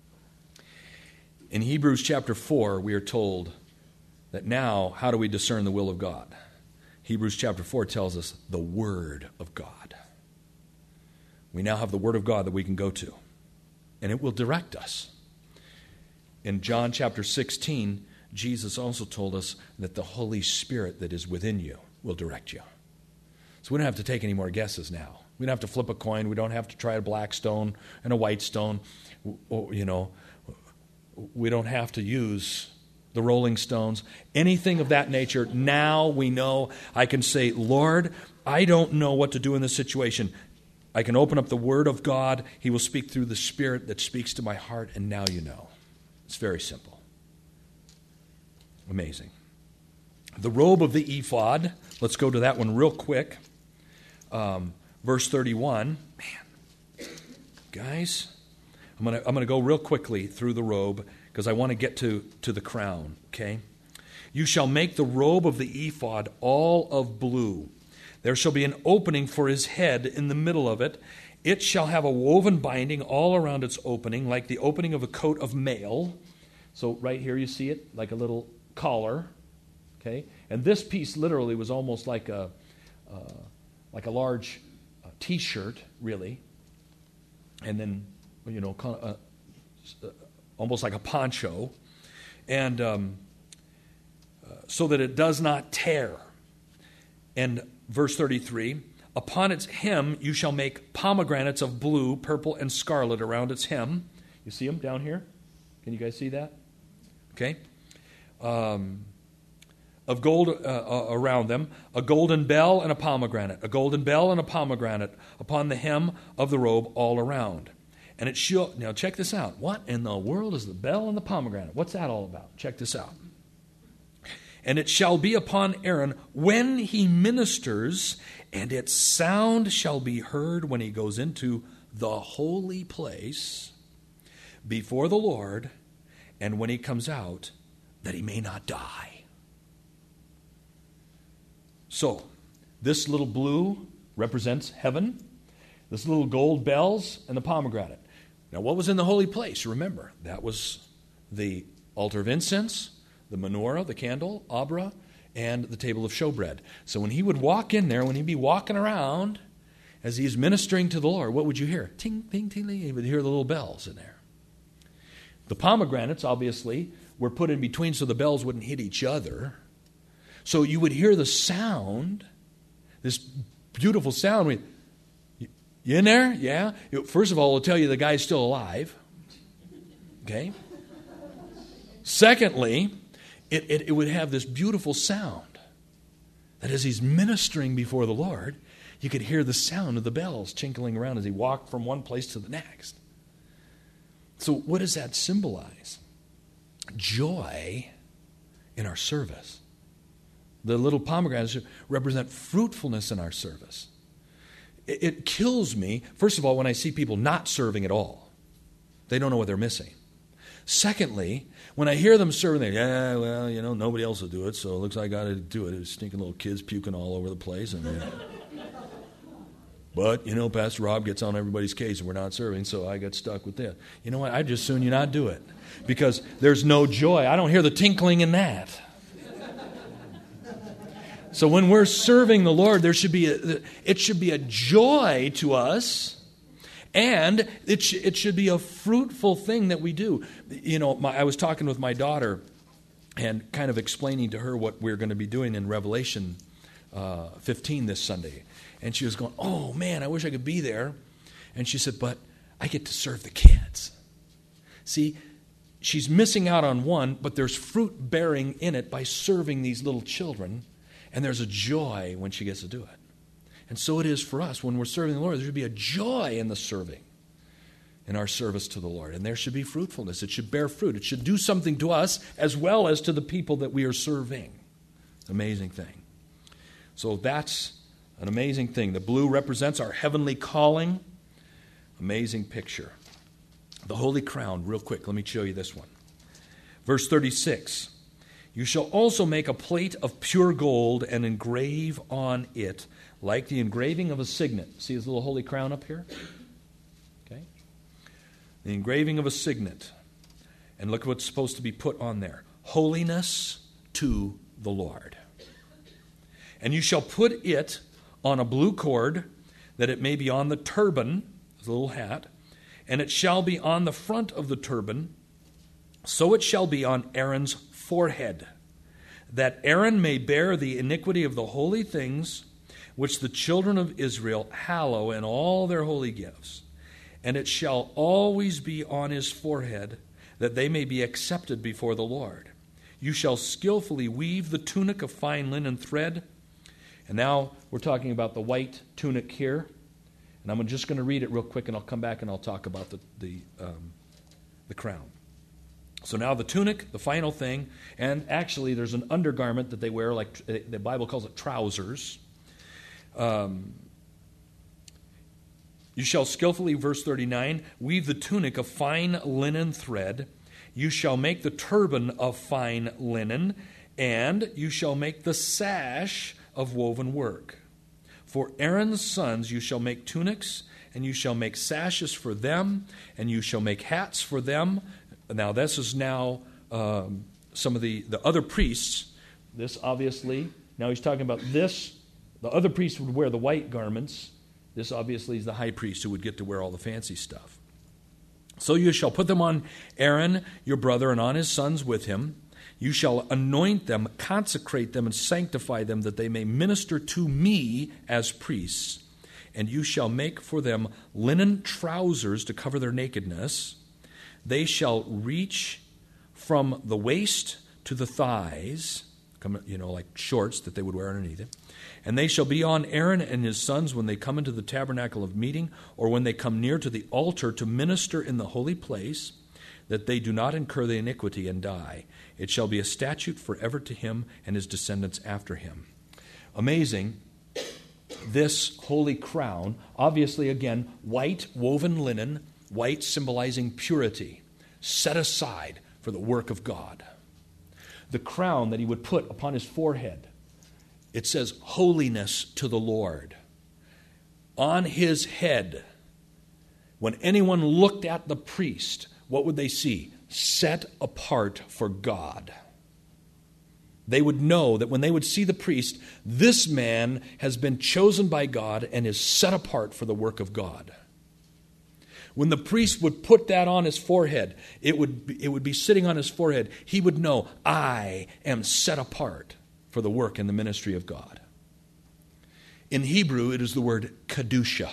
In Hebrews chapter 4, we are told that now, how do we discern the will of God? Hebrews chapter 4 tells us the Word of God. We now have the Word of God that we can go to, and it will direct us. In John chapter 16, Jesus also told us that the Holy Spirit that is within you will direct you. So we don't have to take any more guesses now. We don't have to flip a coin. We don't have to try a black stone and a white stone. We don't have to use the Rolling Stones, anything of that nature. Now we know I can say, Lord, I don't know what to do in this situation. I can open up the Word of God. He will speak through the Spirit that speaks to my heart, and now you know. It's very simple. Amazing. The robe of the ephod, let's go to that one real quick. Verse 31. Man, guys, I'm gonna go real quickly through the robe because I want to get to the crown, okay? You shall make the robe of the ephod all of blue. There shall be an opening for his head in the middle of it. It shall have a woven binding all around its opening, like the opening of a coat of mail. So right here you see it, like a little collar, okay? And this piece literally was almost like a large T-shirt, really. And then, almost like a poncho, and so that it does not tear. And verse 33, upon its hem you shall make pomegranates of blue, purple, and scarlet around its hem. You see them down here? Can you guys see that? Okay. Of gold around them, a golden bell and a pomegranate, a golden bell and a pomegranate upon the hem of the robe all around. And it shall, now check this out. What in the world is the bell and the pomegranate? What's that all about? Check this out. And it shall be upon Aaron when he ministers, and its sound shall be heard when he goes into the holy place before the Lord, and when he comes out, that he may not die. So, this little blue represents heaven. This little gold bells and the pomegranate. Now, what was in the holy place? Remember, that was the altar of incense, the menorah, the candle, abra, and the table of showbread. So when he would walk in there, when he'd be walking around, as he's ministering to the Lord, what would you hear? Ting, ting, ting, ting. You would hear the little bells in there. The pomegranates, obviously, were put in between so the bells wouldn't hit each other. So you would hear the sound, this beautiful sound. You in there? Yeah? First of all, it'll tell you the guy's still alive. Okay? Secondly, it would have this beautiful sound that as he's ministering before the Lord, you could hear the sound of the bells tinkling around as he walked from one place to the next. So what does that symbolize? Joy in our service. The little pomegranates represent fruitfulness in our service. It kills me, first of all, when I see people not serving at all. They don't know what they're missing. Secondly, when I hear them serving, they nobody else will do it, so it looks like I got to do it. There's stinking little kids puking all over the place. But, Pastor Rob gets on everybody's case and we're not serving, so I get stuck with that. You know what? I'd just soon you not do it because there's no joy. I don't hear the tinkling in that. So when we're serving the Lord, it should be a joy to us, and it should be a fruitful thing that we do. I was talking with my daughter and kind of explaining to her what we're going to be doing in Revelation 15 this Sunday. And she was going, oh man, I wish I could be there. And she said, but I get to serve the kids. See, she's missing out on one, but there's fruit bearing in it by serving these little children. And there's a joy when she gets to do it. And so it is for us. When we're serving the Lord, there should be a joy in the serving, in our service to the Lord. And there should be fruitfulness. It should bear fruit. It should do something to us as well as to the people that we are serving. It's an amazing thing. So that's an amazing thing. The blue represents our heavenly calling. Amazing picture. The holy crown, real quick, let me show you this one. Verse 36. You shall also make a plate of pure gold and engrave on it, like the engraving of a signet. See his little holy crown up here? the engraving of a signet. And look what's supposed to be put on there. Holiness to the Lord. And you shall put it on a blue cord, that it may be on the turban, the little hat, and it shall be on the front of the turban, so it shall be on Aaron's forehead, that Aaron may bear the iniquity of the holy things which the children of Israel hallow in all their holy gifts. And it shall always be on his forehead, that they may be accepted before the Lord. You shall skillfully weave the tunic of fine linen thread. And now we're talking about the white tunic here. And I'm just going to read it real quick, and I'll come back and I'll talk about the crown. So now the tunic, the final thing, and actually there's an undergarment that they wear, like the Bible calls it trousers. You shall skillfully, verse 39, weave the tunic of fine linen thread. You shall make the turban of fine linen, and you shall make the sash of woven work. For Aaron's sons you shall make tunics, and you shall make sashes for them, and you shall make hats for them. Now this is now some of the other priests. This obviously, now he's talking about this. The other priests would wear the white garments. This obviously is the high priest who would get to wear all the fancy stuff. So you shall put them on Aaron, your brother, and on his sons with him. You shall anoint them, consecrate them, and sanctify them, that they may minister to me as priests. And you shall make for them linen trousers to cover their nakedness. They shall reach from the waist to the thighs, like shorts that they would wear underneath it. And they shall be on Aaron and his sons when they come into the tabernacle of meeting, or when they come near to the altar to minister in the holy place, that they do not incur the iniquity and die. It shall be a statute forever to him and his descendants after him. Amazing. This holy crown, obviously again, white woven linen, white symbolizing purity, set aside for the work of God. The crown that he would put upon his forehead, it says, holiness to the Lord. On his head, when anyone looked at the priest, what would they see? Set apart for God. They would know that when they would see the priest, this man has been chosen by God and is set apart for the work of God. When the priest would put that on his forehead, it would be sitting on his forehead. He would know, I am set apart for the work and the ministry of God. In Hebrew, it is the word kedusha.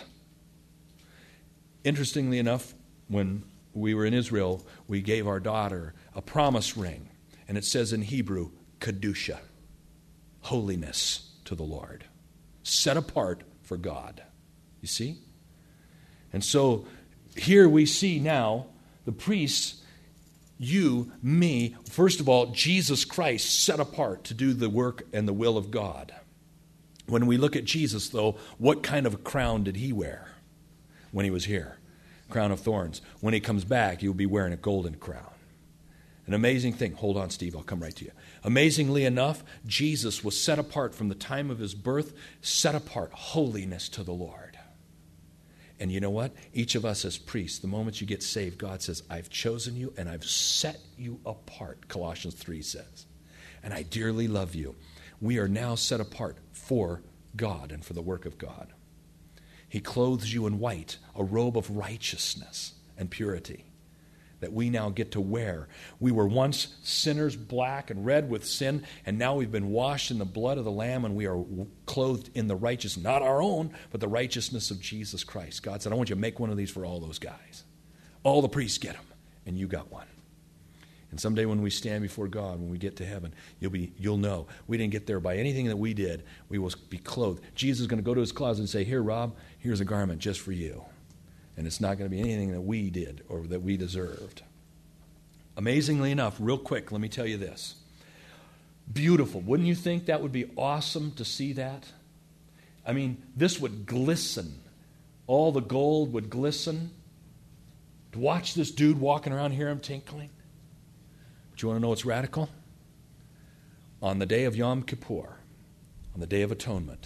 Interestingly enough, when we were in Israel, we gave our daughter a promise ring, and it says in Hebrew, kedusha, holiness to the Lord, set apart for God. You see? And so here we see now the priests, you, me, first of all, Jesus Christ set apart to do the work and the will of God. When we look at Jesus, though, what kind of a crown did he wear when he was here? Crown of thorns. When he comes back, he will be wearing a golden crown. An amazing thing. Hold on, Steve, I'll come right to you. Amazingly enough, Jesus was set apart from the time of his birth, set apart, holiness to the Lord. And you know what? Each of us as priests, the moment you get saved, God says, I've chosen you and I've set you apart, Colossians 3 says. And I dearly love you. We are now set apart for God and for the work of God. He clothes you in white, a robe of righteousness and purity that we now get to wear. We were once sinners, black and red with sin, and now we've been washed in the blood of the Lamb, and we are clothed in the righteousness, not our own, but the righteousness of Jesus Christ. God said, I want you to make one of these for all those guys. All the priests get them, and you got one. And someday when we stand before God, when we get to heaven, you'll know we didn't get there by anything that we did. We will be clothed. Jesus is going to go to his closet and say, here, Rob, here's a garment just for you. And it's not going to be anything that we did or that we deserved. Amazingly enough, real quick, let me tell you this. Beautiful. Wouldn't you think that would be awesome to see that? I mean, this would glisten. All the gold would glisten. To watch this dude walking around here, I'm tinkling. But you want to know what's radical? On the day of Yom Kippur, on the Day of Atonement,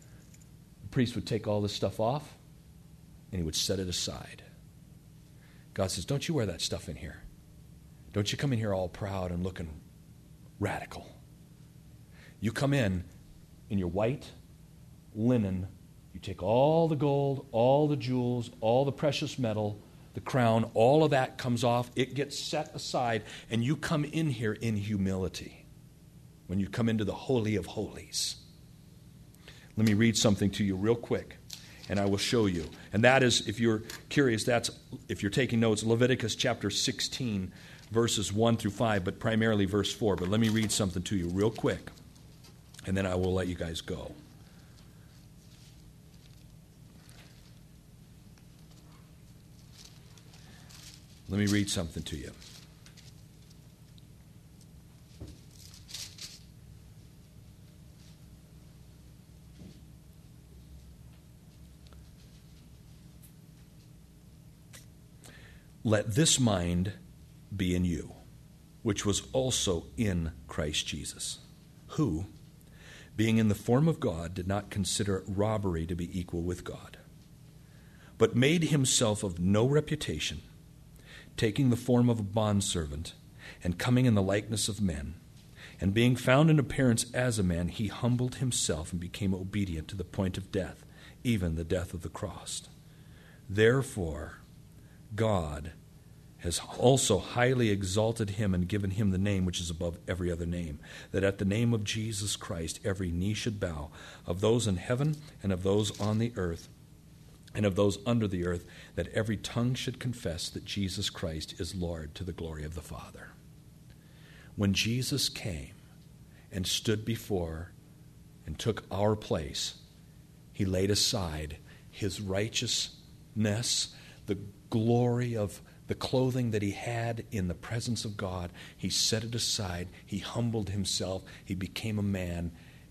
the priest would take all this stuff off and he would set it aside. God says, don't you wear that stuff in here. Don't you come in here all proud and looking radical. You come in your white linen. You take all the gold, all the jewels, all the precious metal, the crown, all of that comes off. It gets set aside, and you come in here in humility when you come into the Holy of Holies. Let me read something to you real quick, and I will show you. And that is, if you're curious, if you're taking notes, Leviticus chapter 16, verses 1 through 5, but primarily verse 4. But let me read something to you real quick, and then I will let you guys go. Let me read something to you. Let this mind be in you, which was also in Christ Jesus, who, being in the form of God, did not consider robbery to be equal with God, but made himself of no reputation, taking the form of a bondservant, and coming in the likeness of men, and being found in appearance as a man, he humbled himself and became obedient to the point of death, even the death of the cross. Therefore, God has also highly exalted him and given him the name which is above every other name, that at the name of Jesus Christ every knee should bow, of those in heaven and of those on the earth and of those under the earth, that every tongue should confess that Jesus Christ is Lord, to the glory of the Father. When Jesus came and stood before and took our place, he laid aside his righteousness, the glory of the clothing that he had in the presence of God. He set it aside. He humbled himself. He became a man.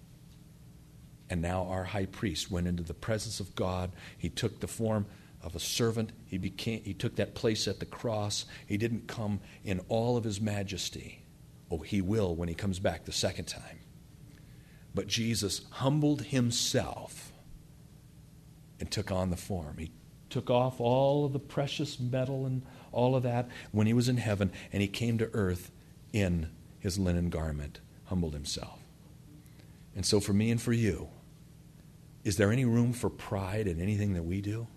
And now our high priest went into the presence of God. He took the form of a servant. He took that place at the cross. He didn't come in all of his majesty. Oh, he will when he comes back the second time. But Jesus humbled himself and took on the form. He took off all of the precious metal and all of that when he was in heaven, and he came to earth in his linen garment, humbled himself. And so for me and for you, is there any room for pride in anything that we do?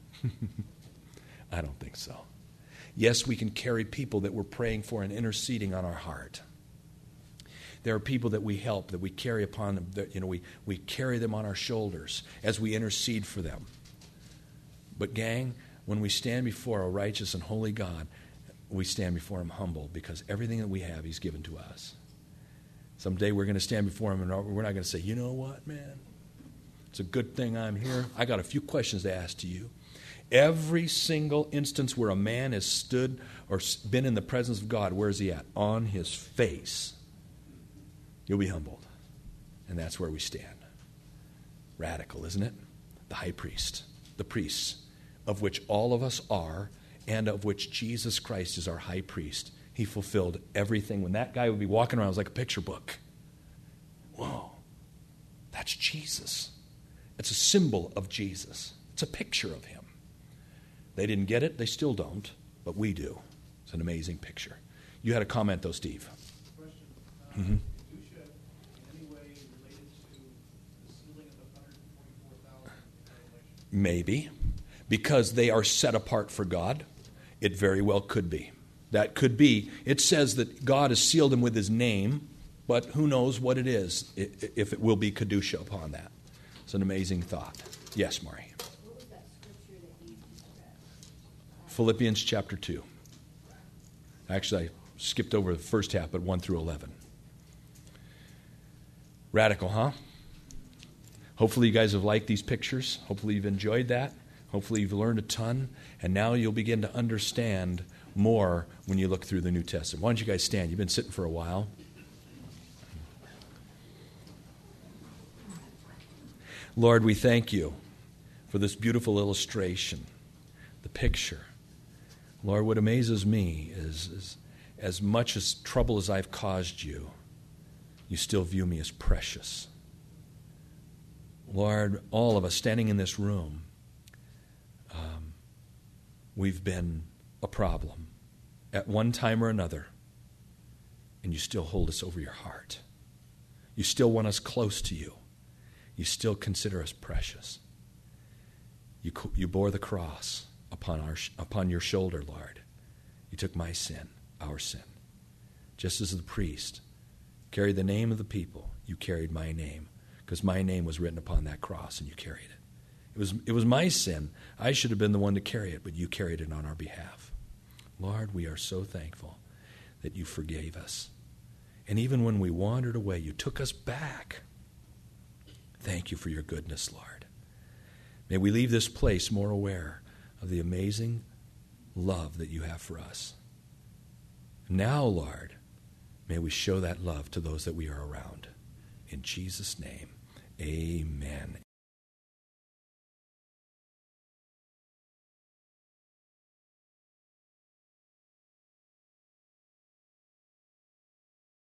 I don't think so. Yes, we can carry people that we're praying for and interceding on our heart. There are people that we help, that we carry upon them, that, we carry them on our shoulders as we intercede for them. But gang, when we stand before a righteous and holy God, we stand before him humble, because everything that we have, he's given to us. Someday we're going to stand before him and we're not going to say, you know what, man? It's a good thing I'm here. I got a few questions to ask to you. Every single instance where a man has stood or been in the presence of God, where is he at? On his face. You'll be humbled. And that's where we stand. Radical, isn't it? The high priest, the priests, of which all of us are, and of which Jesus Christ is our high priest. He fulfilled everything. When that guy would be walking around, it was like a picture book. Whoa, that's Jesus. It's a symbol of Jesus. It's a picture of him. They didn't get it. They still don't, but we do. It's an amazing picture. You had a comment, though, Steve. Question. Mm-hmm. Kedusha in any way related to the sealing of the 144,000 in Revelation? Maybe. Because they are set apart for God. It very well could be. That could be. It says that God has sealed them with his name, but who knows what it is, if it will be Kedusha upon that. It's an amazing thought. Yes, Maury. What was that scripture that you just read? Philippians chapter 2. Actually, I skipped over the first half, but 1 through 11. Radical, huh? Hopefully you guys have liked these pictures. Hopefully you've enjoyed that. Hopefully you've learned a ton. And now you'll begin to understand more when you look through the New Testament. Why don't you guys stand? You've been sitting for a while. Lord, we thank you for this beautiful illustration, the picture. Lord, what amazes me is as much as trouble as I've caused you, you still view me as precious. Lord, all of us standing in this room, we've been a problem at one time or another, and you still hold us over your heart. You still want us close to you. You still consider us precious. You bore the cross upon your shoulder, Lord. You took my sin, our sin. Just as the priest carried the name of the people, you carried my name, because my name was written upon that cross, and you carried it. It was my sin. I should have been the one to carry it, but you carried it on our behalf. Lord, we are so thankful that you forgave us. And even when we wandered away, you took us back. Thank you for your goodness, Lord. May we leave this place more aware of the amazing love that you have for us. Now, Lord, may we show that love to those that we are around. In Jesus' name, amen.